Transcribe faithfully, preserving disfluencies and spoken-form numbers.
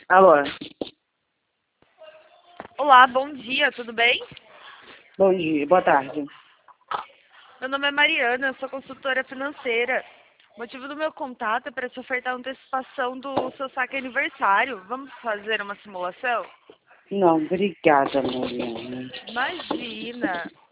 Alô? Olá, bom dia, tudo bem? Bom dia, boa tarde. Meu nome é Mariana, eu sou consultora financeira. O motivo do meu contato é para te ofertar uma antecipação do seu saque aniversário. Vamos fazer uma simulação? Não, obrigada, Mariana. Imagina!